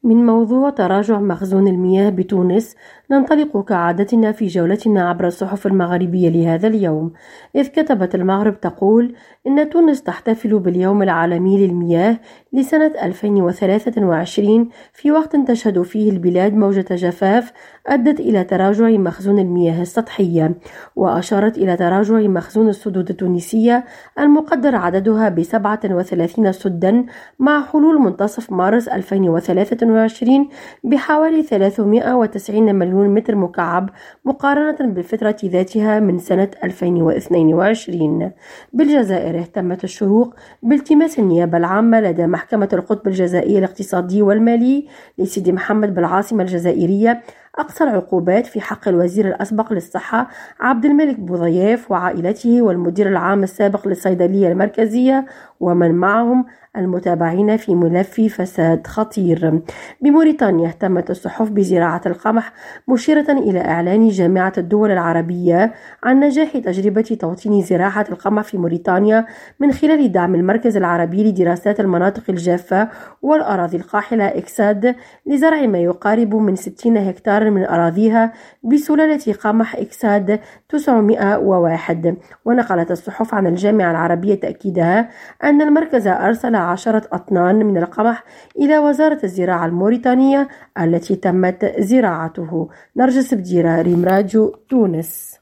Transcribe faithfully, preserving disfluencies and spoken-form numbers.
من موضوع تراجع مخزون المياه بتونس ننطلق كعادتنا في جولتنا عبر الصحف المغربية لهذا اليوم، إذ كتبت المغرب تقول إن تونس تحتفل باليوم العالمي للمياه لسنة ألفين وثلاثة وعشرين في وقت تشهد فيه البلاد موجة جفاف أدت إلى تراجع مخزون المياه السطحية، وأشارت إلى تراجع مخزون السدود التونسية المقدر عددها بسبعة وثلاثين سدا مع حلول منتصف مارس ألفين وثلاثة وعشرين بحوالي ثلاثمائة وتسعين مليون متر مكعب مقارنة بالفترة ذاتها من سنة ألفين واثنين وعشرين. بالجزائر اهتمت الشروق بالتماس النيابة العامة لدى محكمة القطب الجزائي الاقتصادي والمالي لسيدي محمد بالعاصمة الجزائرية أقصى العقوبات في حق الوزير الأسبق للصحة عبد الملك بوضياف وعائلته والمدير العام السابق للصيدلية المركزية ومن معهم المتابعين في ملف فساد خطير. بموريتانيا اهتمت الصحف بزراعة القمح مشيرة إلى إعلان جامعة الدول العربية عن نجاح تجربة توطين زراعة القمح في موريتانيا من خلال دعم المركز العربي لدراسات المناطق الجافة والأراضي القاحلة إكساد لزرع ما يقارب من ستين هكتار من أراضيها بسلالة قمح إكساد تسعمائة وواحد. ونقلت الصحف عن الجامعة العربية تأكيدها أن المركز أرسل عشرة أطنان من القمح إلى وزارة الزراعة الموريتانية التي تمت زراعته. نرجس بديرة، ريم راديو، تونس.